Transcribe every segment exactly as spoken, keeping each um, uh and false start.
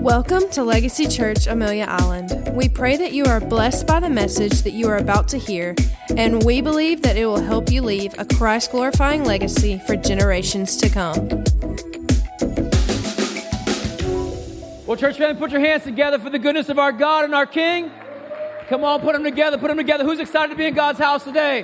Welcome to Legacy Church, Amelia Island. We pray that you are blessed by the message that you are about to hear, and we believe that it will help you leave a Christ-glorifying legacy for generations to come. Well, church family, put your hands together for the goodness of our God and our King. Come on, put them together, put them together. Who's excited to be in God's house today?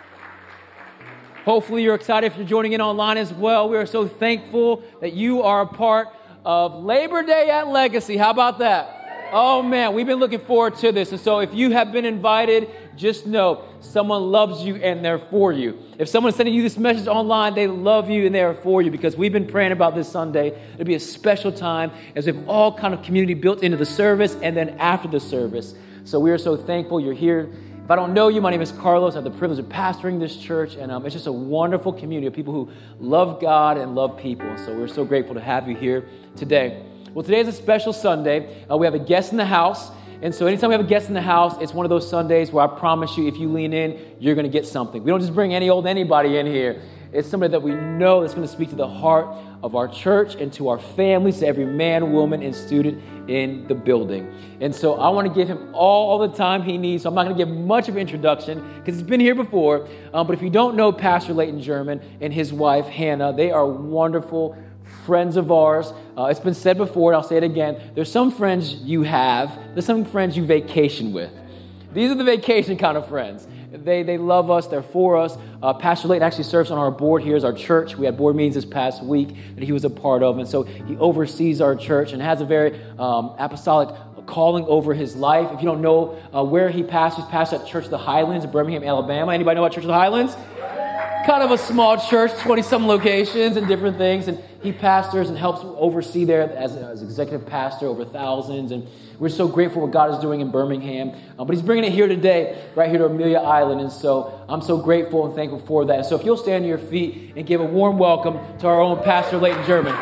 Hopefully you're excited if you're joining in online as well. We are so thankful that you are a part of Labor Day at Legacy. How about that? Oh man, we've been looking forward to this. And so if you have been invited, just know someone loves you and they're for you. If someone's sending you this message online, they love you and they're for you, because we've been praying about this Sunday. It'll be a special time as we have all kind of community built into the service and then after the service. So we are so thankful you're here. If I don't know you, my name is Carlos. I have the privilege of pastoring this church, and um, it's just a wonderful community of people who love God and love people. So we're so grateful to have you here today. Well, today is a special Sunday. Uh, we have a guest in the house, and so anytime we have a guest in the house, it's one of those Sundays where I promise you, if you lean in, you're going to get something. We don't just bring any old anybody in here. It's somebody that we know that's going to speak to the heart of our church and to our families, to every man, woman, and student in the building. And so I want to give him all the time he needs. So I'm not going to give much of an introduction because he's been here before. Um, but if you don't know Pastor Leighton German and his wife, Hannah, they are wonderful friends of ours. Uh, it's been said before, and I'll say it again. There's some friends you have. There's some friends you vacation with. These are the vacation kind of friends. They they love us. They're for us. Uh, Pastor Leighton actually serves on our board here as our church. We had board meetings this past week that he was a part of. And so he oversees our church and has a very um, apostolic calling over his life. If you don't know uh, where he pastors, pastors at Church of the Highlands in Birmingham, Alabama. Anybody know about Church of the Highlands? Kind of a small church, twenty-some locations and different things. And he pastors and helps oversee there as, as executive pastor over thousands. And we're so grateful for what God is doing in Birmingham. Um, but he's bringing it here today, right here to Amelia Island. And so I'm so grateful and thankful for that. And so if you'll stand to your feet and give a warm welcome to our own Pastor Leighton German.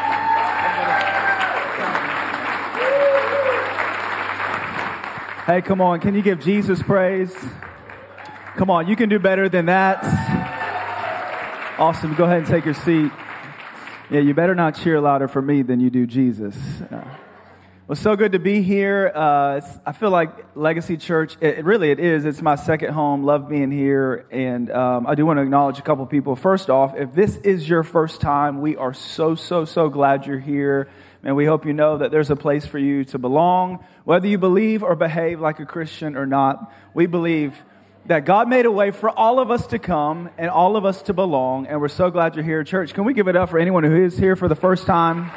Hey, come on. Can you give Jesus praise? Come on. You can do better than that. Awesome. Go ahead and take your seat. Yeah, you better not cheer louder for me than you do Jesus. Uh, well, so good to be here. Uh, it's, I feel like Legacy Church, it, it really it is. It's my second home. Love being here. And um, I do want to acknowledge a couple people. First off, if this is your first time, we are so, so, so glad you're here. And we hope you know that there's a place for you to belong. Whether you believe or behave like a Christian or not, we believe that God made a way for all of us to come and all of us to belong, and we're so glad you're here. Church, can we give it up for anyone who is here for the first time?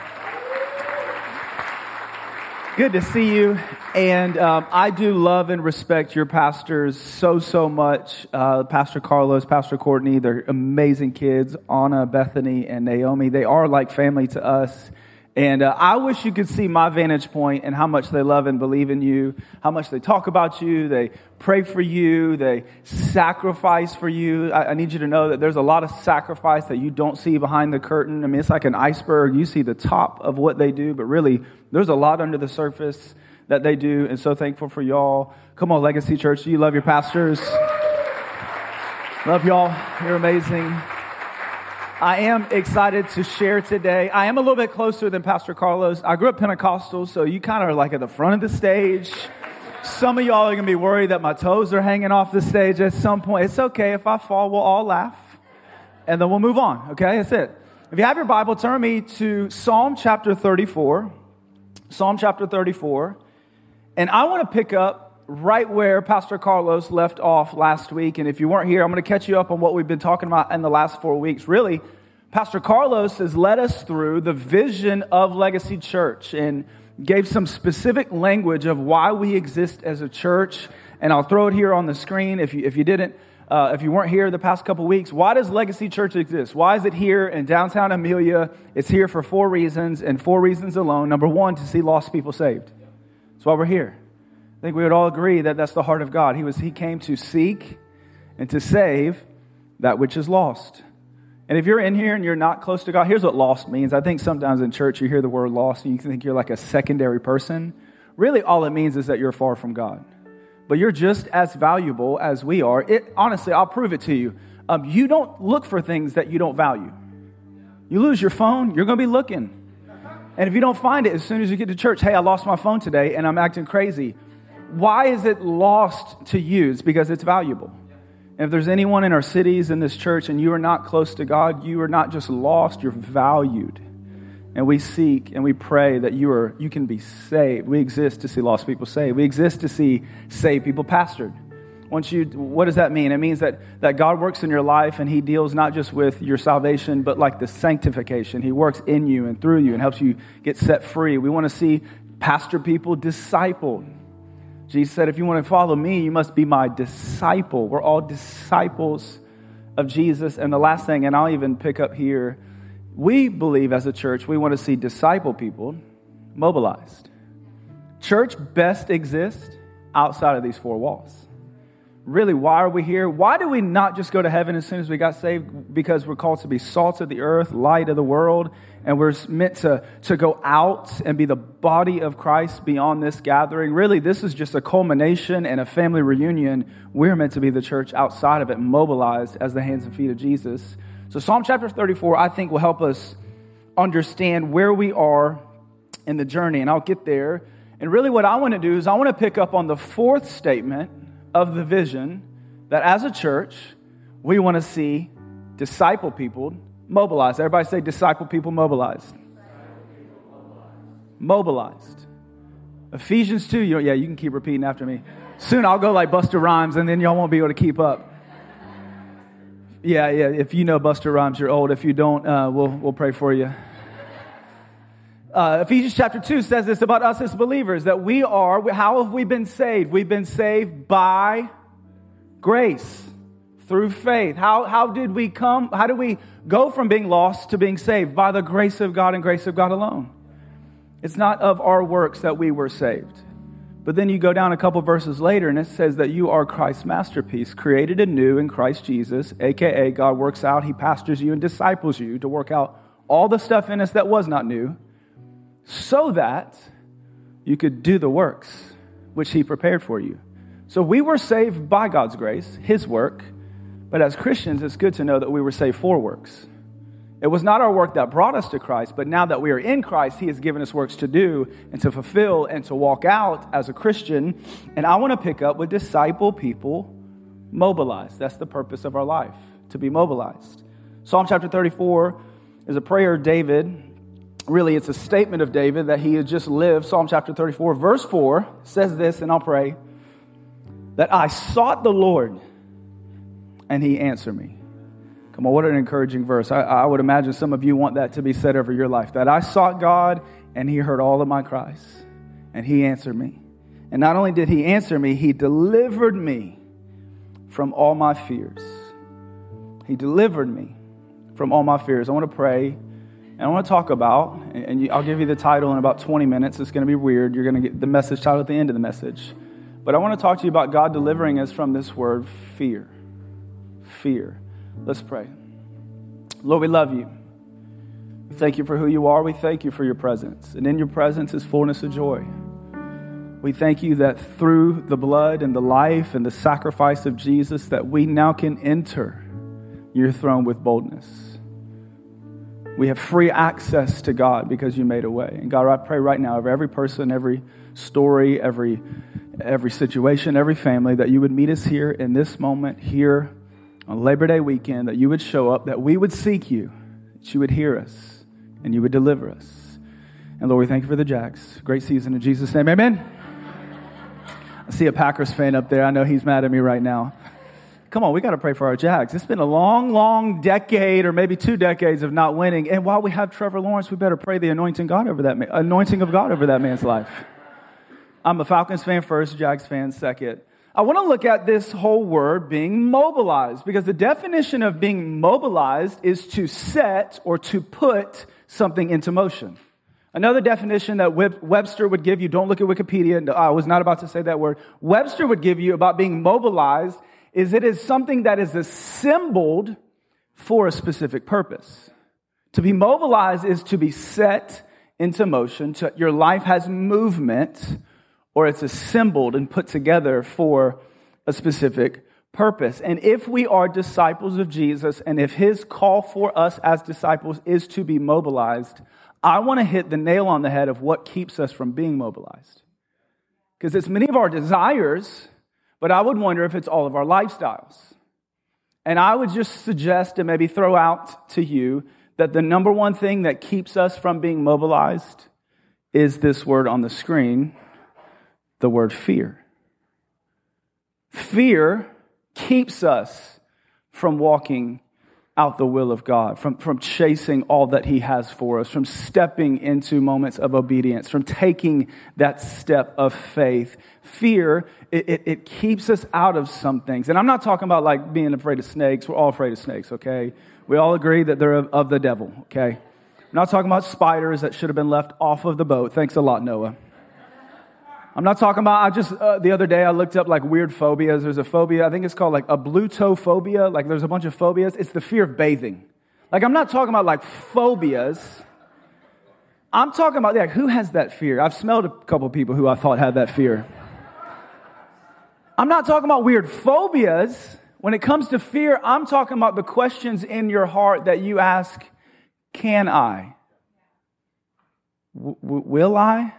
Good to see you, and um, I do love and respect your pastors so, so much. Uh, Pastor Carlos, Pastor Courtney, they're amazing kids. Anna, Bethany, and Naomi, they are like family to us. And uh, I wish you could see my vantage point and how much they love and believe in you, how much they talk about you, they pray for you, they sacrifice for you. I, I need you to know that there's a lot of sacrifice that you don't see behind the curtain. I mean, it's like an iceberg. You see the top of what they do, but really, there's a lot under the surface that they do. And so thankful for y'all. Come on, Legacy Church. Do you love your pastors? Love y'all. You're amazing. I am excited to share today. I am a little bit closer than Pastor Carlos. I grew up Pentecostal, so you kind of are like at the front of the stage. Some of y'all are going to be worried that my toes are hanging off the stage at some point. It's okay. If I fall, we'll all laugh, and then we'll move on, okay? That's it. If you have your Bible, turn me to Psalm chapter thirty-four. Psalm chapter thirty-four. And I want to pick up right where Pastor Carlos left off last week. And if you weren't here, I'm going to catch you up on what we've been talking about in the last four weeks. Really, Pastor Carlos has led us through the vision of Legacy Church and gave some specific language of why we exist as a church. And I'll throw it here on the screen if you if you didn't, uh, if you weren't here the past couple weeks. Why does Legacy Church exist? Why is it here in downtown Amelia? It's here for four reasons, and four reasons alone. Number one, to see lost people saved. That's why we're here. I think we would all agree that that's the heart of God. He was He came to seek and to save that which is lost. And if you're in here and you're not close to God, here's what lost means. I think sometimes in church you hear the word lost and you think you're like a secondary person. Really all it means is that you're far from God. But you're just as valuable as we are. It, honestly, I'll prove it to you. Um, you don't look for things that you don't value. You lose your phone, you're going to be looking. And if you don't find it as soon as you get to church, hey, I lost my phone today and I'm acting crazy. Why is it lost to you? It's because it's valuable. And if there's anyone in our cities, in this church, and you are not close to God, you are not just lost, you're valued. And we seek and we pray that you are you can be saved. We exist to see lost people saved. We exist to see saved people pastored. Once you, what does that mean? It means that, that God works in your life and he deals not just with your salvation, but like the sanctification. He works in you and through you and helps you get set free. We want to see pastor people discipled. Jesus said, if you want to follow me, you must be my disciple. We're all disciples of Jesus. And the last thing, and I'll even pick up here, we believe as a church, we want to see disciple people mobilized. Church best exists outside of these four walls. Really, why are we here? Why do we not just go to heaven as soon as we got saved? Because we're called to be salt of the earth, light of the world, and we're meant to, to go out and be the body of Christ beyond this gathering. Really, this is just a culmination and a family reunion. We're meant to be the church outside of it, mobilized as the hands and feet of Jesus. So Psalm chapter thirty-four, I think, will help us understand where we are in the journey, and I'll get there. And really what I want to do is I want to pick up on the fourth statement of the vision that as a church, we want to see disciple people mobilized. Everybody say disciple people mobilized. Mobilized. Ephesians two, you, yeah, you can keep repeating after me. Soon I'll go like Busta Rhymes and then y'all won't be able to keep up. Yeah, yeah, if you know Busta Rhymes, you're old. If you don't, uh, we'll we'll pray for you. Uh, Ephesians chapter two says this about us as believers, that we are, how have we been saved? We've been saved by grace, through faith. How, how did we come, how did we go from being lost to being saved? By the grace of God and grace of God alone. It's not of our works that we were saved. But then you go down a couple verses later and it says that you are Christ's masterpiece, created anew in Christ Jesus, a k a. God works out, he pastors you and disciples you to work out all the stuff in us that was not new, so that you could do the works which he prepared for you. So we were saved by God's grace, his work. But as Christians, it's good to know that we were saved for works. It was not our work that brought us to Christ, but now that we are in Christ, he has given us works to do and to fulfill and to walk out as a Christian. And I want to pick up with disciple people mobilized. That's the purpose of our life, to be mobilized. Psalm chapter thirty-four is a prayer of David. Really, it's a statement of David that he had just lived. Psalm chapter thirty-four, verse four says this, and I'll pray, that I sought the Lord, and he answered me. Come on, what an encouraging verse. I, I would imagine some of you want that to be said over your life, that I sought God, and he heard all of my cries, and he answered me. And not only did he answer me, he delivered me from all my fears. He delivered me from all my fears. I want to pray. And I want to talk about, and I'll give you the title in about twenty minutes. It's going to be weird. You're going to get the message title at the end of the message. But I want to talk to you about God delivering us from this word, fear. Fear. Let's pray. Lord, we love you. We thank you for who you are. We thank you for your presence. And in your presence is fullness of joy. We thank you that through the blood and the life and the sacrifice of Jesus, that we now can enter your throne with boldness. We have free access to God because you made a way. And God, I pray right now over every person, every story, every every situation, every family, that you would meet us here in this moment, here on Labor Day weekend, that you would show up, that we would seek you, that you would hear us, and you would deliver us. And Lord, we thank you for the Jags. Great season in Jesus' name, amen. I see a Packers fan up there. I know he's mad at me right now. Come on, we got to pray for our Jags. It's been a long, long decade or maybe two decades of not winning. And while we have Trevor Lawrence, we better pray the anointing God over that man, anointing of God over that man's life. I'm a Falcons fan first, Jags fan second. I want to look at this whole word being mobilized, because the definition of being mobilized is to set or to put something into motion. Another definition that Webster would give you, don't look at Wikipedia, I was not about to say that word. Webster would give you about being mobilized is it is something that is assembled for a specific purpose. To be mobilized is to be set into motion. To, your life has movement, or it's assembled and put together for a specific purpose. And if we are disciples of Jesus, and if his call for us as disciples is to be mobilized, I want to hit the nail on the head of what keeps us from being mobilized. Because it's many of our desires, but I would wonder if it's all of our lifestyles. And I would just suggest and maybe throw out to you that the number one thing that keeps us from being mobilized is this word on the screen, the word fear. Fear keeps us from walking out the will of God, from, from chasing all that He has for us, from stepping into moments of obedience, from taking that step of faith. Fear, it, it, it keeps us out of some things. And I'm not talking about like being afraid of snakes. We're all afraid of snakes, okay? We all agree that they're of, of the devil, okay? I'm not talking about spiders that should have been left off of the boat. Thanks a lot, Noah. I'm not talking about, I just, uh, the other day I looked up like weird phobias. There's a phobia, I think it's called like a blutophobia. Like there's a bunch of phobias. It's the fear of bathing. Like I'm not talking about like phobias. I'm talking about like who has that fear? I've smelled a couple people who I thought had that fear. I'm not talking about weird phobias. When it comes to fear, I'm talking about the questions in your heart that you ask, can I? W- w- will I?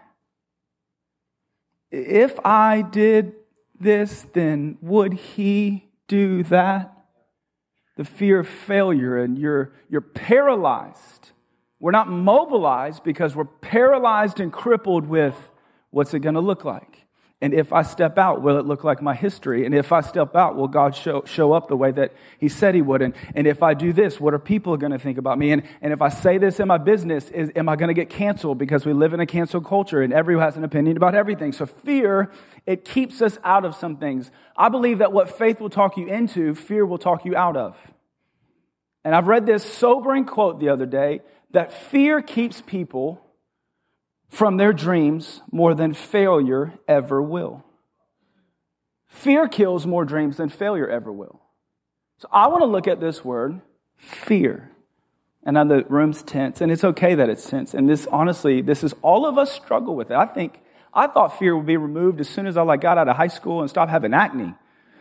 If I did this, then would He do that? The fear of failure, and you're, you're paralyzed. We're not mobilized because we're paralyzed and crippled with what's it going to look like? And if I step out, will it look like my history? And if I step out, will God show show up the way that He said He would? And, and if I do this, what are people going to think about me? And, and if I say this in my business, is, am I going to get canceled? Because we live in a cancel culture and everyone has an opinion about everything. So fear, it keeps us out of some things. I believe that what faith will talk you into, fear will talk you out of. And I've read this sobering quote the other day, that fear keeps people from their dreams more than failure ever will. Fear kills more dreams than failure ever will. So I want to look at this word, fear. And now the room's tense, and it's okay that it's tense. And this, honestly, this is all of us struggle with it. I think, I thought fear would be removed as soon as I like got out of high school and stopped having acne.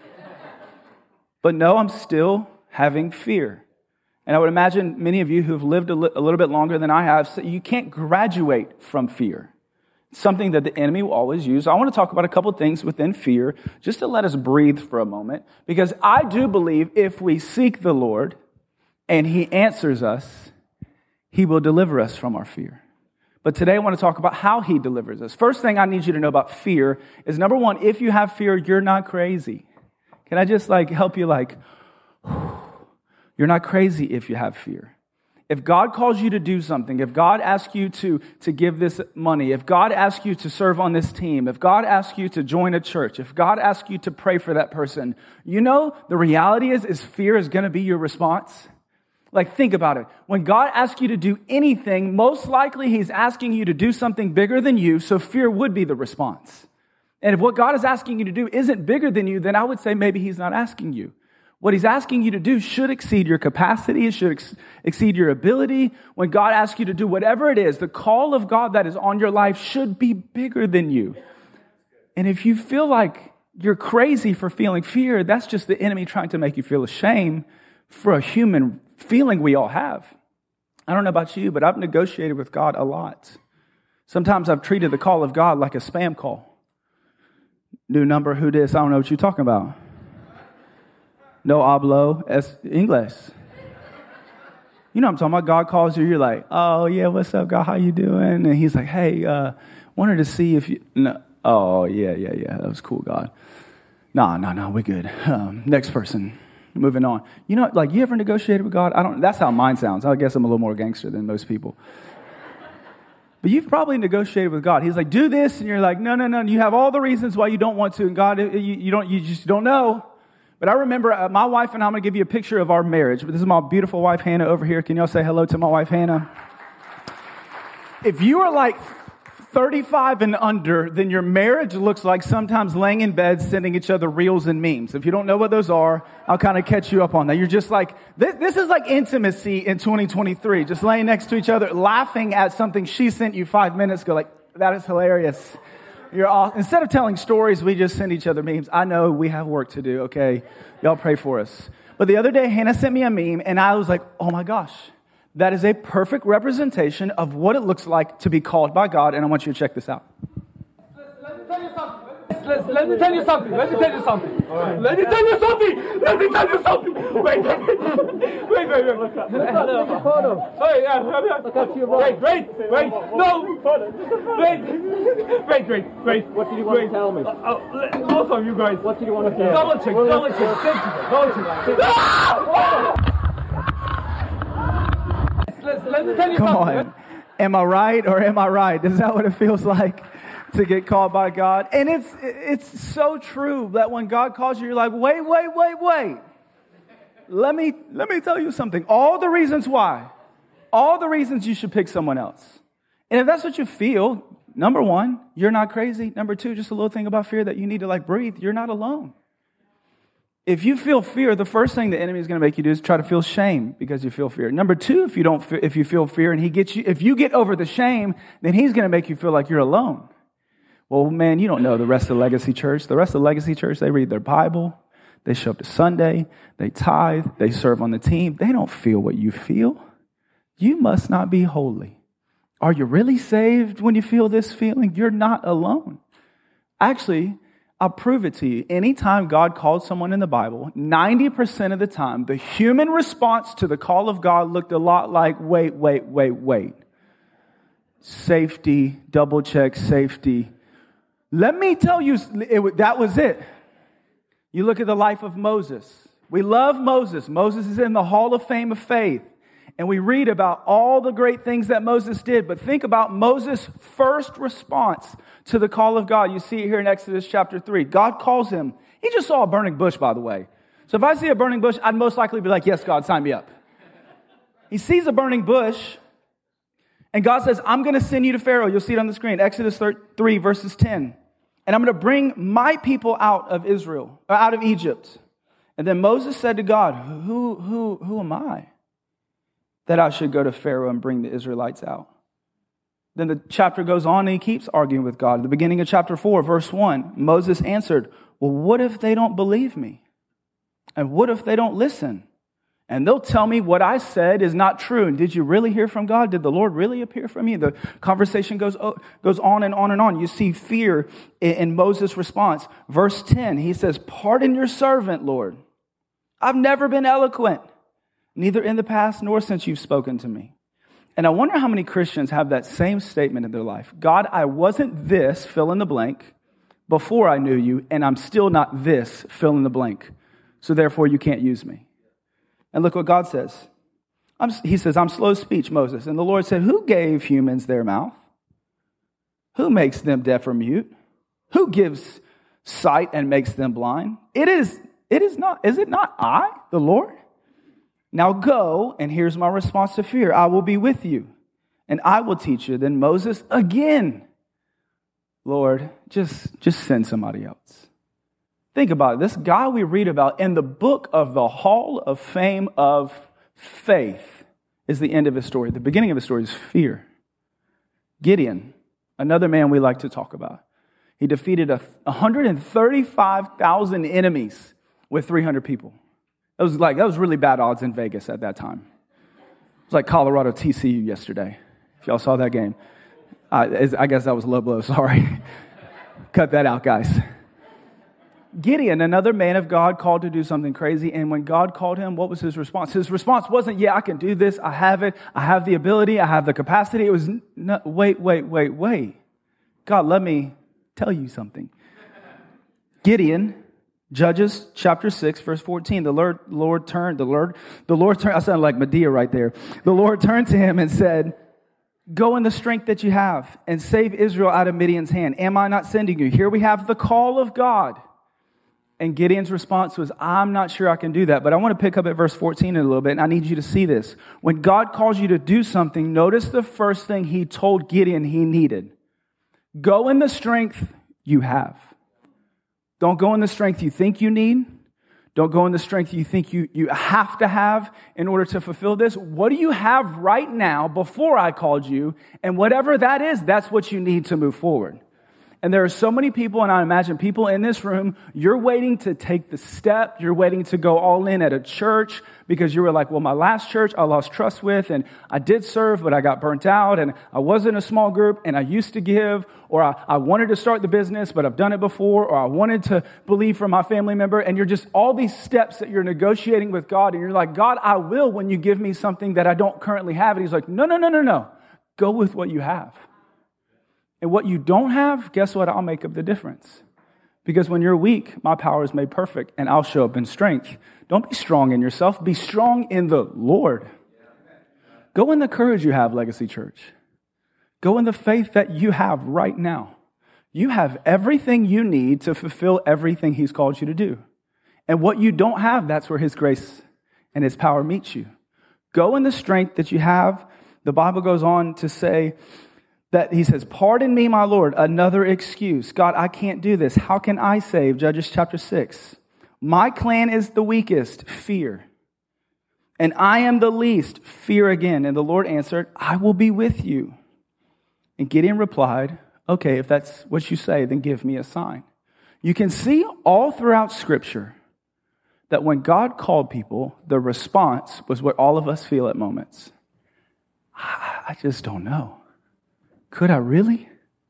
But no, I'm still having fear. And I would imagine many of you who've lived a, li- a little bit longer than I have, so you can't graduate from fear. It's something that the enemy will always use. I want to talk about a couple things within fear, just to let us breathe for a moment, because I do believe if we seek the Lord and He answers us, He will deliver us from our fear. But today I want to talk about how He delivers us. First thing I need you to know about fear is, number one, if you have fear, you're not crazy. Can I just like help you like... You're not crazy if you have fear. If God calls you to do something, if God asks you to, to give this money, if God asks you to serve on this team, if God asks you to join a church, if God asks you to pray for that person, you know, the reality is, is fear is going to be your response. Like, think about it. When God asks you to do anything, most likely He's asking you to do something bigger than you, so fear would be the response. And if what God is asking you to do isn't bigger than you, then I would say maybe He's not asking you. What He's asking you to do should exceed your capacity. It should ex- exceed your ability. When God asks you to do whatever it is, the call of God that is on your life should be bigger than you. And if you feel like you're crazy for feeling fear, that's just the enemy trying to make you feel ashamed for a human feeling we all have. I don't know about you, but I've negotiated with God a lot. Sometimes I've treated the call of God like a spam call. New number, who this? I don't know what you're talking about. No hablo es inglés. You know what I'm talking about? God calls you, you're like, oh, yeah, what's up, God? How you doing? And He's like, hey, uh, wanted to see if you... No. Oh, yeah, yeah, yeah, that was cool, God. Nah, nah, nah, we're good. Um, next person. Moving on. You know, like, you ever negotiated with God? I don't. That's how mine sounds. I guess I'm a little more gangster than most people. But you've probably negotiated with God. He's like, do this, and you're like, no, no, no. You have all the reasons why you don't want to, and God, you, you don't. You just don't know. But I remember uh, my wife and I, I'm going to give you a picture of our marriage. This is my beautiful wife, Hannah, over here. Can y'all say hello to my wife, Hannah? If you are like thirty-five and under, then your marriage looks like sometimes laying in bed, sending each other reels and memes. If you don't know what those are, I'll kind of catch you up on that. You're just like, this, this is like intimacy in twenty twenty-three. Just laying next to each other, laughing at something she sent you five minutes ago. Like, that is hilarious. You're all, instead of telling stories, we just send each other memes. I know we have work to do, okay? Y'all pray for us. But the other day, Hannah sent me a meme, and I was like, oh my gosh, that is a perfect representation of what it looks like to be called by God. And I want you to check this out. Let me tell you something. Let, let me tell you something. Let me tell you something. Right. Let me tell you something. Let me tell you something. Wait, wait, wait, wait, wait. Look up. Hold on. Hey, yeah, look up to your right. Wait, wait, wait. No. Wait, wait, wait, wait. What did you want wait. to tell me? Uh, uh, both of you guys. What did you want to tell me? Double check. Double check. Double check. Double check. Let me tell you Come something. on. Am I right or am I right? Is that what it feels like to get called by God? And it's it's so true that when God calls you, you're like, wait, wait, wait, wait. Let me let me tell you something. All the reasons why, all the reasons you should pick someone else. And if that's what you feel, number one, you're not crazy. Number two, just a little thing about fear that you need to like breathe. You're not alone. If you feel fear, the first thing the enemy is going to make you do is try to feel shame because you feel fear. Number two, if you don't, if you feel fear and he gets you, if you get over the shame, then he's going to make you feel like you're alone. Well, man, you don't know the rest of Legacy Church. The rest of Legacy Church, they read their Bible, they show up to Sunday, they tithe, they serve on the team. They don't feel what you feel. You must not be holy. Are you really saved when you feel this feeling? You're not alone. Actually, I'll prove it to you. Anytime God called someone in the Bible, ninety percent of the time, the human response to the call of God looked a lot like, wait, wait, wait, wait. Safety, double check, safety. Let me tell you, it, that was it. You look at the life of Moses. We love Moses. Moses is in the Hall of Fame of Faith. And we read about all the great things that Moses did. But think about Moses' first response to the call of God. You see it here in Exodus chapter three. God calls him. He just saw a burning bush, by the way. So if I see a burning bush, I'd most likely be like, yes, God, sign me up. He sees a burning bush. And God says, I'm going to send you to Pharaoh. You'll see it on the screen. Exodus three, verses ten. And I'm going to bring my people out of Israel, or out of Egypt. And then Moses said to God, who, who, who am I that I should go to Pharaoh and bring the Israelites out? Then the chapter goes on and he keeps arguing with God. At the beginning of chapter four, verse one, Moses answered, well, what if they don't believe me? And what if they don't listen? And they'll tell me what I said is not true. And did you really hear from God? Did the Lord really appear from you? The conversation goes, goes on and on and on. You see fear in Moses' response. Verse ten, he says, pardon your servant, Lord. I've never been eloquent, neither in the past nor since you've spoken to me. And I wonder how many Christians have that same statement in their life. God, I wasn't this, fill in the blank, before I knew you, and I'm still not this, fill in the blank. So therefore you can't use me. And look what God says. I'm, he says, I'm slow of speech, Moses. And the Lord said, who gave humans their mouth? Who makes them deaf or mute? Who gives sight and makes them blind? It is, it is not, is it not I, the Lord? Now go, and here's my response to fear. I will be with you, and I will teach you. Then Moses again, Lord, just, just send somebody else. Think about it. This guy we read about in the book of the Hall of Fame of Faith is the end of his story. The beginning of his story is fear. Gideon, another man we like to talk about. He defeated one hundred thirty-five thousand enemies with three hundred people. That was like, that was really bad odds in Vegas at that time. It was like Colorado T C U yesterday. If y'all saw that game. Uh, I guess that was low blow, sorry. Cut that out, guys. Gideon, another man of God, called to do something crazy. And when God called him, what was his response? His response wasn't, yeah, I can do this. I have it. I have the ability. I have the capacity. It was, no, wait, wait, wait, wait. God, let me tell you something. Gideon, Judges chapter six, verse fourteen, the Lord, Lord turned, the Lord, the Lord turned, I sound like Medea right there. The Lord turned to him and said, go in the strength that you have and save Israel out of Midian's hand. Am I not sending you? Here we have the call of God. And Gideon's response was, I'm not sure I can do that. But I want to pick up at verse fourteen in a little bit, and I need you to see this. When God calls you to do something, notice the first thing he told Gideon he needed. Go in the strength you have. Don't go in the strength you think you need. Don't go in the strength you think you, you have to have in order to fulfill this. What do you have right now before I called you? And whatever that is, that's what you need to move forward. And there are so many people, and I imagine people in this room, you're waiting to take the step. You're waiting to go all in at a church because you were like, well, my last church I lost trust with, and I did serve, but I got burnt out, and I was in a small group, and I used to give, or I, I wanted to start the business, but I've done it before, or I wanted to believe for my family member, and you're just all these steps that you're negotiating with God, and you're like, God, I will when you give me something that I don't currently have. And he's like, no, no, no, no, no. Go with what you have. And what you don't have, guess what? I'll make up the difference. Because when you're weak, my power is made perfect, and I'll show up in strength. Don't be strong in yourself. Be strong in the Lord. Go in the courage you have, Legacy Church. Go in the faith that you have right now. You have everything you need to fulfill everything he's called you to do. And what you don't have, that's where his grace and his power meets you. Go in the strength that you have. The Bible goes on to say that he says, pardon me, my Lord, another excuse. God, I can't do this. How can I save? Judges chapter six. My clan is the weakest, fear. And I am the least, fear again. And the Lord answered, I will be with you. And Gideon replied, okay, if that's what you say, then give me a sign. You can see all throughout Scripture that when God called people, the response was what all of us feel at moments. I just don't know. Could I really?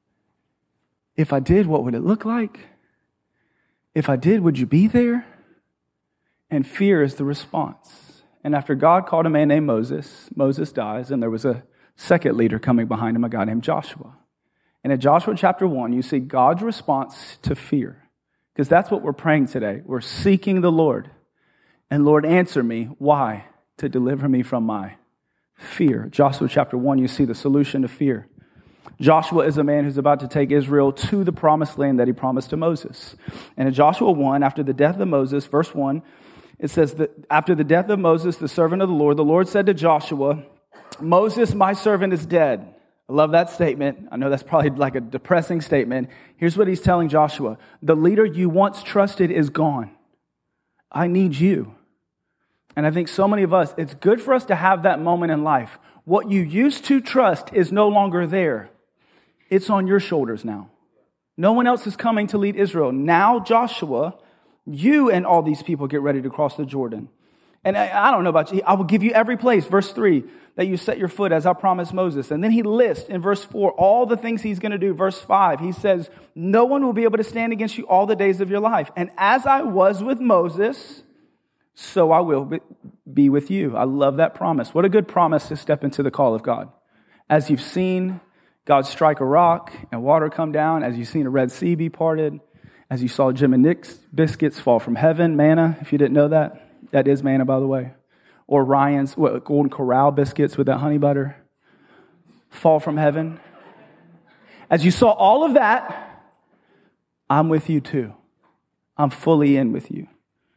If I did, what would it look like? If I did, would you be there? And fear is the response. And after God called a man named Moses, Moses dies, and there was a second leader coming behind him, a guy named Joshua. And in Joshua chapter one, you see God's response to fear. Because that's what we're praying today. We're seeking the Lord. And Lord, answer me. Why? To deliver me from my fear. Joshua chapter one, you see the solution to fear. Joshua is a man who's about to take Israel to the promised land that he promised to Moses. And in Joshua one, after the death of Moses, verse one, it says that after the death of Moses, the servant of the Lord, the Lord said to Joshua, Moses, my servant, is dead. I love that statement. I know that's probably like a depressing statement. Here's what he's telling Joshua. The leader you once trusted is gone. I need you. And I think so many of us, it's good for us to have that moment in life. What you used to trust is no longer there. It's on your shoulders now. No one else is coming to lead Israel. Now, Joshua, you and all these people get ready to cross the Jordan. And I, I don't know about you. I will give you every place, verse three, that you set your foot as I promised Moses. And then he lists in verse four all the things he's going to do. Verse five, he says, no one will be able to stand against you all the days of your life. And as I was with Moses, so I will be with you. I love that promise. What a good promise to step into the call of God. As you've seen God strike a rock and water come down, as you've seen a Red Sea be parted, as you saw Jim and Nick's biscuits fall from heaven, manna, if you didn't know that. That is manna, by the way. Or Ryan's what, Golden Corral biscuits with that honey butter fall from heaven. As you saw all of that, I'm with you too. I'm fully in with you.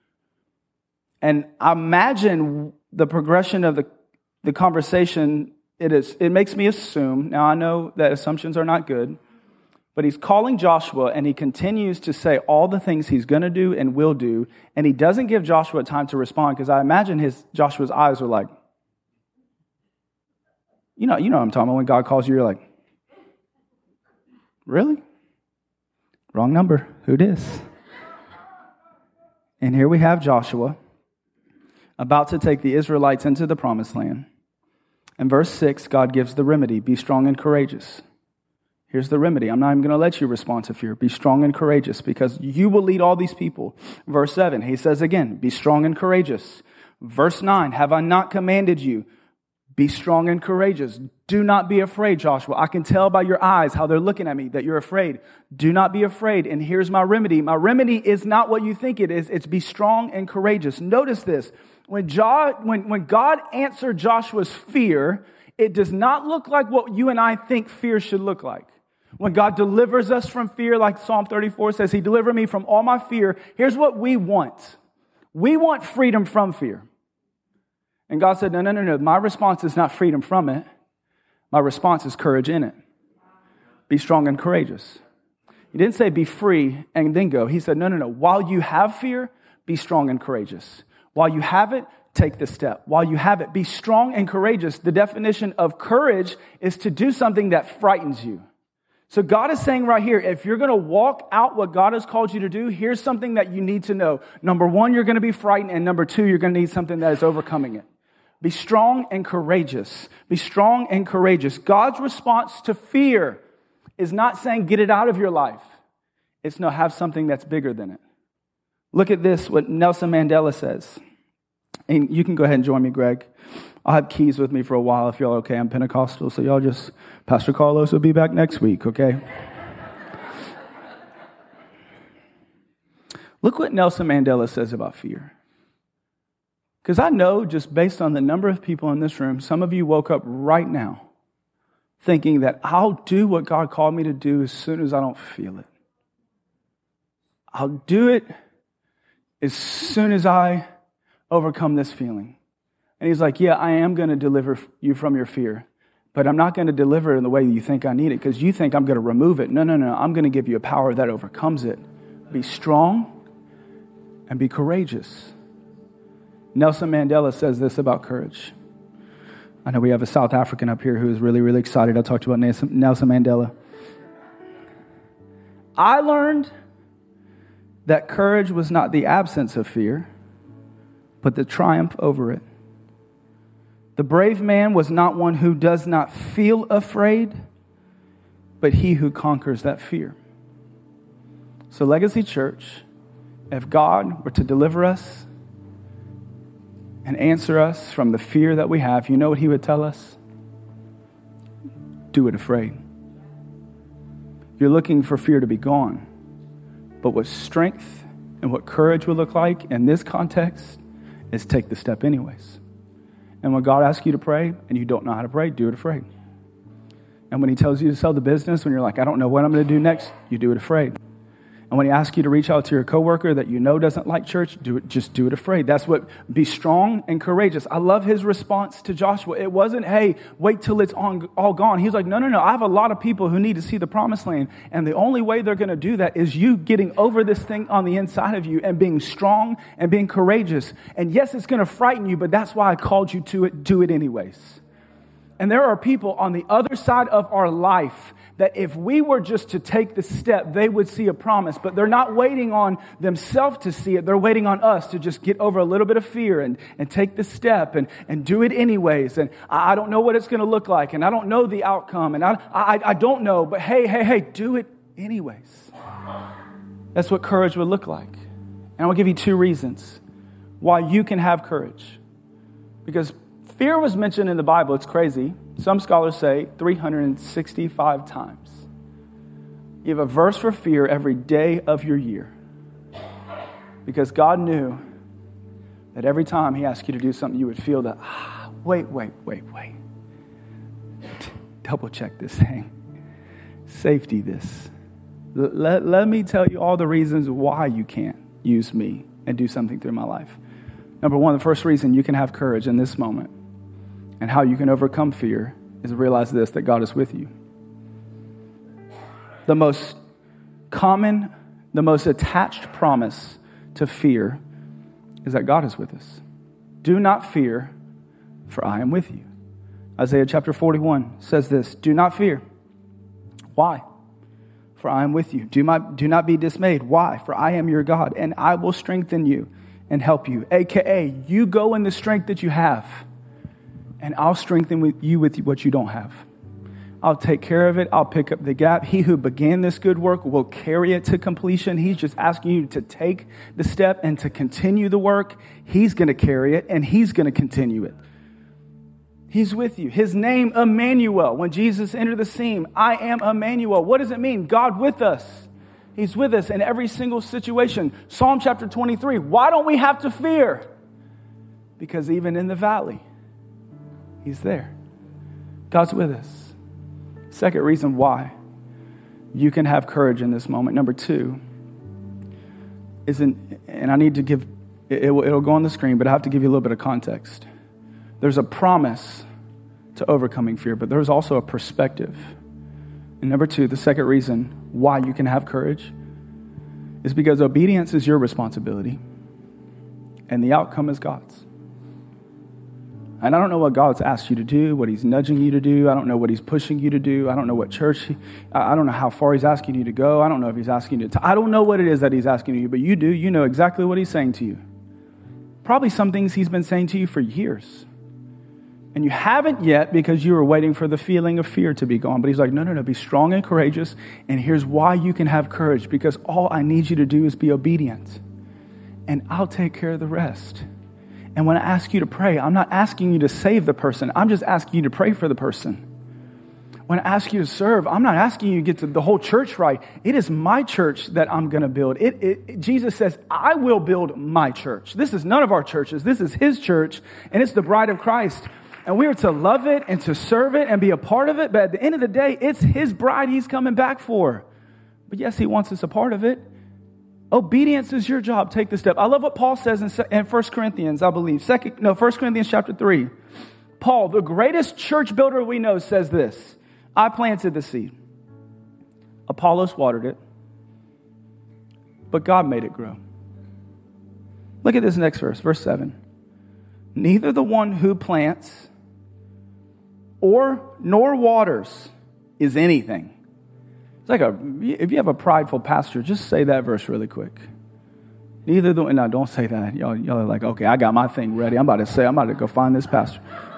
And I imagine the progression of the, the conversation, it is. It makes me assume, now I know that assumptions are not good, but he's calling Joshua and he continues to say all the things he's going to do and will do, and he doesn't give Joshua time to respond because I imagine his Joshua's eyes are like, you know, you know what I'm talking about when God calls you, you're like, really? Wrong number. Who dis? And here we have Joshua about to take the Israelites into the promised land. In verse six, God gives the remedy, be strong and courageous. Here's the remedy. I'm not even going to let you respond to fear. Be strong and courageous because you will lead all these people. Verse seven, he says again, be strong and courageous. Verse nine, have I not commanded you? Be strong and courageous. Do not be afraid, Joshua. I can tell by your eyes how they're looking at me that you're afraid. Do not be afraid. And here's my remedy. My remedy is not what you think it is. It's be strong and courageous. Notice this. When, jo- when, when God answered Joshua's fear, it does not look like what you and I think fear should look like. When God delivers us from fear, like Psalm thirty-four says, he delivered me from all my fear. Here's what we want. We want freedom from fear. And God said, no, no, no, no. My response is not freedom from it. My response is courage in it. Be strong and courageous. He didn't say be free and then go. He said, no, no, no. While you have fear, be strong and courageous. While you have it, take the step. While you have it, be strong and courageous. The definition of courage is to do something that frightens you. So God is saying right here, if you're going to walk out what God has called you to do, here's something that you need to know. Number one, you're going to be frightened. And number two, you're going to need something that is overcoming it. Be strong and courageous. Be strong and courageous. God's response to fear is not saying get it out of your life. It's no, have something that's bigger than it. Look at this, what Nelson Mandela says. And you can go ahead and join me, Greg. I'll have keys with me for a while if y'all okay. I'm Pentecostal, so y'all just, Pastor Carlos will be back next week, okay? Look what Nelson Mandela says about fear. Because I know, just based on the number of people in this room, some of you woke up right now thinking that I'll do what God called me to do as soon as I don't feel it. I'll do it as soon as I overcome this feeling. And he's like, yeah, I am going to deliver you from your fear, but I'm not going to deliver it in the way you think I need it because you think I'm going to remove it. No, no, no. I'm going to give you a power that overcomes it. Be strong and be courageous. Nelson Mandela says this about courage. I know we have a South African up here who is really, really excited. I talked about Nelson Mandela. I learned that courage was not the absence of fear, but the triumph over it. The brave man was not one who does not feel afraid, but he who conquers that fear. So Legacy Church, if God were to deliver us and answer us from the fear that we have, you know what he would tell us? Do it afraid. You're looking for fear to be gone. But what strength and what courage would look like in this context is take the step anyways. And when God asks you to pray and you don't know how to pray, do it afraid. And when he tells you to sell the business, when you're like, I don't know what I'm going to do next, you do it afraid. And when he asks you to reach out to your coworker that you know doesn't like church, do it. Just do it afraid. That's what, be strong and courageous. I love his response to Joshua. It wasn't, hey, wait till it's on, all gone. He's like, no, no, no. I have a lot of people who need to see the promised land. And the only way they're going to do that is you getting over this thing on the inside of you and being strong and being courageous. And yes, it's going to frighten you, but that's why I called you to it. Do it anyways. And there are people on the other side of our life that if we were just to take the step, they would see a promise. But they're not waiting on themselves to see it. They're waiting on us to just get over a little bit of fear and, and take the step and, and do it anyways. And I don't know what it's going to look like. And I don't know the outcome. And I, I, I don't know. But hey, hey, hey, do it anyways. That's what courage would look like. And I'll give you two reasons why you can have courage. Because fear was mentioned in the Bible. It's crazy. Some scholars say three hundred sixty-five times. You have a verse for fear every day of your year. Because God knew that every time he asked you to do something, you would feel that, ah, wait, wait, wait, wait. Double check this thing. Safety this. Let, let me tell you all the reasons why you can't use me and do something through my life. Number one, the first reason you can have courage in this moment and how you can overcome fear is to realize this, that God is with you. The most common, the most attached promise to fear is that God is with us. Do not fear, for I am with you. Isaiah chapter forty-one says this, do not fear. Why? For I am with you. Do not, do not be dismayed. Why? For I am your God, and I will strengthen you and help you. A K A, you go in the strength that you have, and I'll strengthen you with what you don't have. I'll take care of it. I'll pick up the gap. He who began this good work will carry it to completion. He's just asking you to take the step and to continue the work. He's going to carry it, and he's going to continue it. He's with you. His name, Emmanuel. When Jesus entered the scene, I am Emmanuel. What does it mean? God with us. He's with us in every single situation. Psalm chapter twenty-three. Why don't we have to fear? Because even in the valley, he's there. God's with us. Second reason why you can have courage in this moment. Number two, isn't, and I need to give, it, it'll go on the screen, but I have to give you a little bit of context. There's a promise to overcoming fear, but there's also a perspective. And number two, the second reason why you can have courage is because obedience is your responsibility and the outcome is God's. And I don't know what God's asked you to do, what he's nudging you to do. I don't know what he's pushing you to do. I don't know what church, he, I don't know how far he's asking you to go. I don't know if he's asking you to, I don't know what it is that he's asking you, but you do. You know exactly what he's saying to you. Probably some things he's been saying to you for years. And you haven't yet because you were waiting for the feeling of fear to be gone. But he's like, no, no, no, be strong and courageous. And here's why you can have courage. Because all I need you to do is be obedient. And I'll take care of the rest. And when I ask you to pray, I'm not asking you to save the person. I'm just asking you to pray for the person. When I ask you to serve, I'm not asking you to get to the whole church right. It is my church that I'm going to build. It, it, Jesus says, I will build my church. This is none of our churches. This is his church, and it's the bride of Christ. And we are to love it and to serve it and be a part of it. But at the end of the day, it's his bride he's coming back for. But yes, he wants us a part of it. Obedience is your job. Take the step. I love what Paul says in, in First Corinthians, I believe. Second, no, First Corinthians chapter three. Paul, the greatest church builder we know, says this. I planted the seed. Apollos watered it. But God made it grow. Look at this next verse, verse seven. Neither the one who plants or nor waters is anything. It's like a, if you have a prideful pastor, just say that verse really quick. Neither the, no, don't say that. Y'all, y'all are like, okay, I got my thing ready. I'm about to say, I'm about to go find this pastor.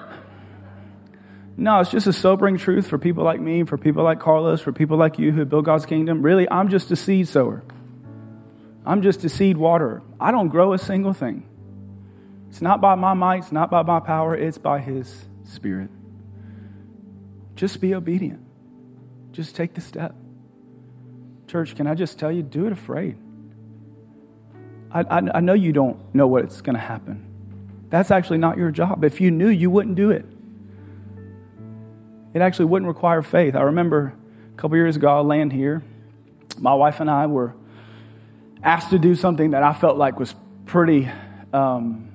No, it's just a sobering truth for people like me, for people like Carlos, for people like you who build God's kingdom. Really, I'm just a seed sower. I'm just a seed waterer. I don't grow a single thing. It's not by my might, it's not by my power, it's by his Spirit. Just be obedient. Just take the step. Church, can I just tell you, do it afraid. I, I, I know you don't know what's going to happen. That's actually not your job. If you knew, you wouldn't do it. It actually wouldn't require faith. I remember a couple years ago, I land here. My wife and I were asked to do something that I felt like was pretty, um,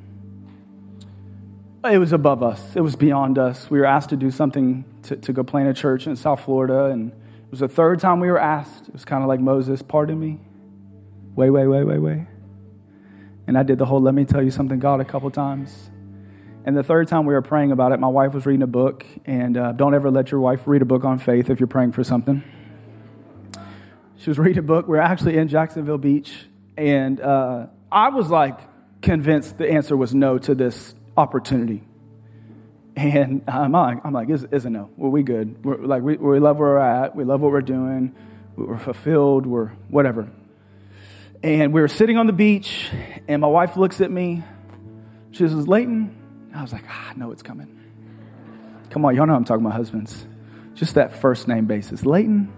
it was above us. It was beyond us. We were asked to do something to, to go plant a church in South Florida, and it was the third time we were asked. It was kind of like Moses, pardon me. Wait, wait, wait, wait, wait. And I did the whole let me tell you something God a couple times. And the third time we were praying about it, my wife was reading a book. And uh, don't ever let your wife read a book on faith if you're praying for something. She was reading a book. We were actually in Jacksonville Beach. And uh, I was like convinced the answer was no to this opportunity. And I'm like, I'm like, it's, it's a no. Well, we good. We're like, we, we love where we're at. We love what we're doing. We're fulfilled. We're whatever. And we were sitting on the beach, and my wife looks at me. She says, Leighton. I was like, ah, I know it's coming. Come on, y'all know I'm talking about husbands. Just that first name basis. Leighton,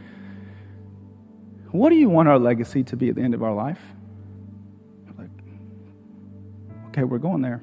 what do you want our legacy to be at the end of our life? I'm like, okay, we're going there.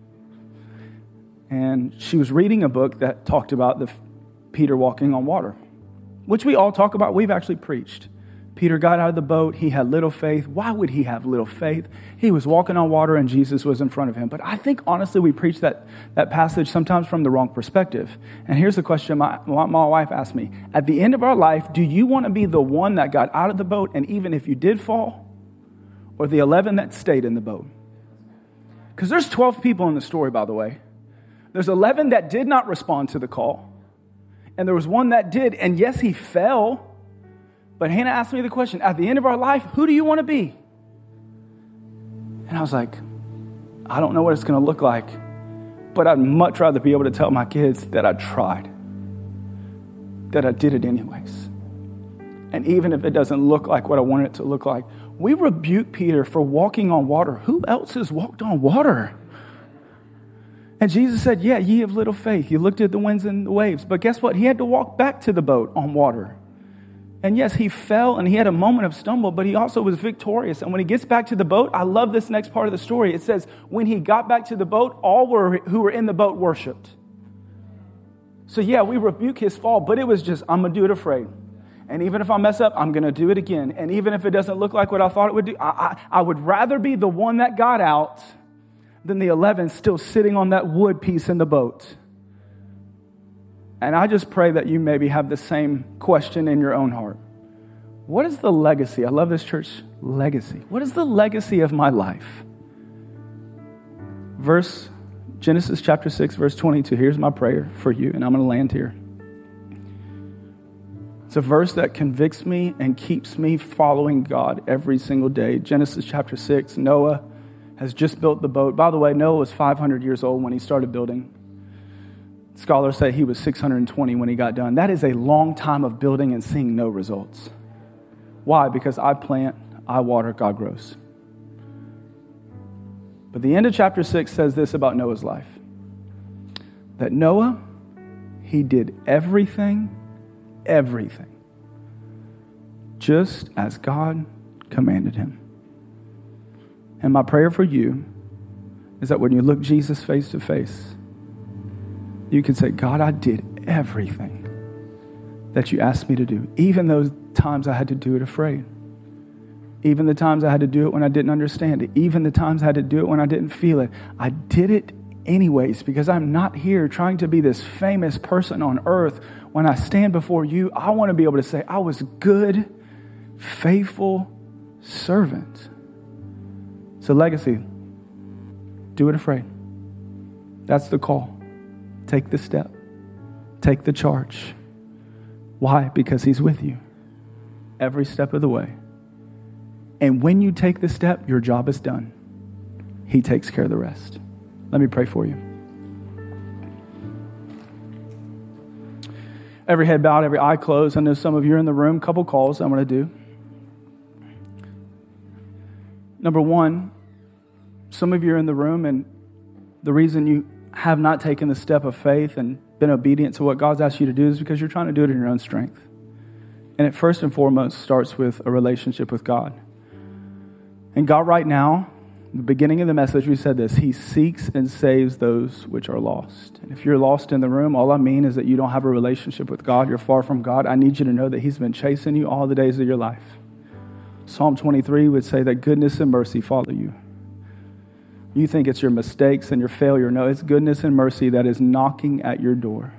And she was reading a book that talked about the Peter walking on water, which we all talk about. We've actually preached. Peter got out of the boat. He had little faith. Why would he have little faith? He was walking on water and Jesus was in front of him. But I think, honestly, we preach that, that passage sometimes from the wrong perspective. And here's the question my, my wife asked me. At the end of our life, do you want to be the one that got out of the boat, and even if you did fall, or the eleven that stayed in the boat? Because there's twelve people in the story, by the way. There's eleven that did not respond to the call. And there was one that did. And yes, he fell. But Hannah asked me the question, at the end of our life, who do you want to be? And I was like, I don't know what it's going to look like. But I'd much rather be able to tell my kids that I tried. That I did it anyways. And even if it doesn't look like what I wanted it to look like, we rebuke Peter for walking on water. Who else has walked on water? And Jesus said, yeah, ye have little faith. You looked at the winds and the waves. But guess what? He had to walk back to the boat on water. And yes, he fell and he had a moment of stumble, but he also was victorious. And when he gets back to the boat, I love this next part of the story. It says, when he got back to the boat, all were who were in the boat worshiped. So yeah, we rebuke his fall, but it was just, I'm going to do it afraid. And even if I mess up, I'm going to do it again. And even if it doesn't look like what I thought it would do, I, I, I would rather be the one that got out than the eleven still sitting on that wood piece in the boat. And I just pray that you maybe have the same question in your own heart. What is the legacy? I love this church, legacy. What is the legacy of my life? Verse Genesis chapter six, verse twenty-two. Here's my prayer for you, and I'm going to land here. It's a verse that convicts me and keeps me following God every single day. Genesis chapter six, Noah has just built the boat. By the way, Noah was five hundred years old when he started building. Scholars say he was six hundred twenty when he got done. That is a long time of building and seeing no results. Why? Because I plant, I water, God grows. But the end of chapter six says this about Noah's life. That Noah, he did everything, everything, just as God commanded him. And my prayer for you is that when you look Jesus face to face, you can say, God, I did everything that you asked me to do. Even those times I had to do it afraid. Even the times I had to do it when I didn't understand it. Even the times I had to do it when I didn't feel it. I did it anyways because I'm not here trying to be this famous person on earth. When I stand before you, I want to be able to say, I was good, faithful servant. So legacy, do it afraid. That's the call. Take the step. Take the charge. Why? Because he's with you every step of the way. And when you take the step, your job is done. He takes care of the rest. Let me pray for you. Every head bowed, every eye closed. I know some of you are in the room. Couple calls I'm going to do. Number one, some of you are in the room, and the reason you have not taken the step of faith and been obedient to what God's asked you to do is because you're trying to do it in your own strength. And it first and foremost starts with a relationship with God. And God right now, the beginning of the message, we said this, he seeks and saves those which are lost. And if you're lost in the room, all I mean is that you don't have a relationship with God. You're far from God. I need you to know that he's been chasing you all the days of your life. Psalm twenty-three would say that goodness and mercy follow you. You think it's your mistakes and your failure. No, it's goodness and mercy that is knocking at your door.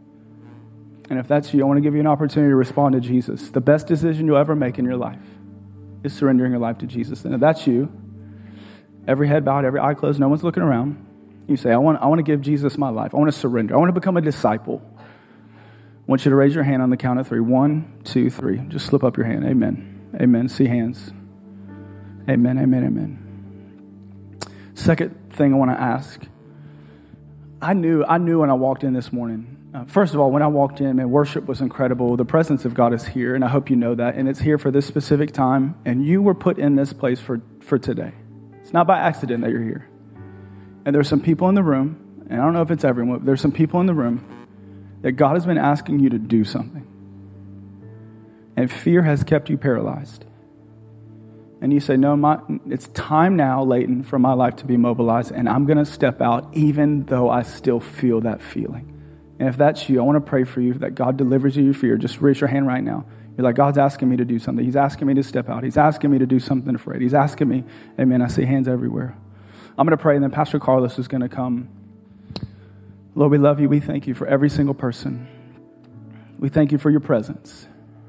And if that's you, I want to give you an opportunity to respond to Jesus. The best decision you'll ever make in your life is surrendering your life to Jesus. And if that's you, every head bowed, every eye closed, no one's looking around. You say, I want, I want to give Jesus my life. I want to surrender. I want to become a disciple. I want you to raise your hand on the count of three. One, two, three. Just slip up your hand. Amen. Amen. See hands. Amen, amen, amen. Second thing I want to ask. I knew, I knew when I walked in this morning. Uh, first of all, when I walked in, man, worship was incredible. The presence of God is here, and I hope you know that. And it's here for this specific time. And you were put in this place for, for today. It's not by accident that you're here. And there's some people in the room, and I don't know if it's everyone, but there's some people in the room that God has been asking you to do something. And fear has kept you paralyzed. And you say, no, my, it's time now, Leighton, for my life to be mobilized, and I'm going to step out even though I still feel that feeling. And if that's you, I want to pray for you that God delivers you your fear. Just raise your hand right now. You're like, God's asking me to do something. He's asking me to step out. He's asking me to do something afraid. He's asking me, amen, I see hands everywhere. I'm going to pray, and then Pastor Carlos is going to come. Lord, we love you. We thank you for every single person. We thank you for your presence.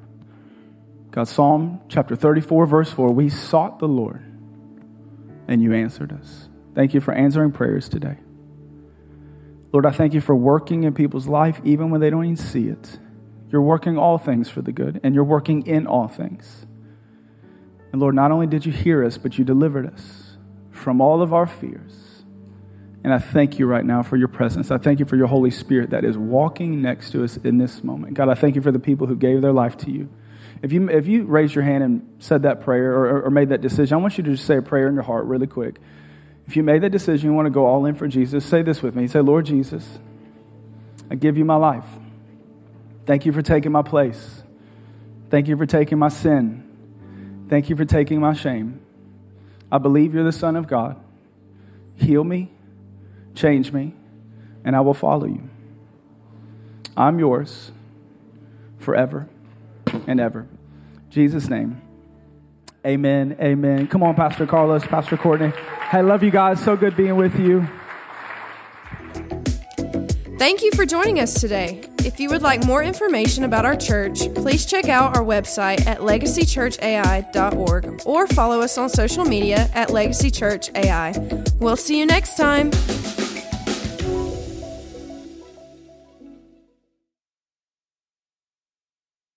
God, Psalm chapter thirty-four, verse four, we sought the Lord, and you answered us. Thank you for answering prayers today. Lord, I thank you for working in people's life even when they don't even see it. You're working all things for the good, and you're working in all things. And Lord, not only did you hear us, but you delivered us from all of our fears. And I thank you right now for your presence. I thank you for your Holy Spirit that is walking next to us in this moment. God, I thank you for the people who gave their life to you. If you if you raised your hand and said that prayer or, or made that decision, I want you to just say a prayer in your heart really quick. If you made that decision, you want to go all in for Jesus, say this with me. Say, Lord Jesus, I give you my life. Thank you for taking my place. Thank you for taking my sin. Thank you for taking my shame. I believe you're the Son of God. Heal me, change me, and I will follow you. I'm yours forever and ever. In Jesus' name, amen, amen. Come on, Pastor Carlos, Pastor Courtney. Hey, love you guys. So good being with you. Thank you for joining us today. If you would like more information about our church, please check out our website at legacy church a i dot org or follow us on social media at Legacy Church A I. We'll see you next time.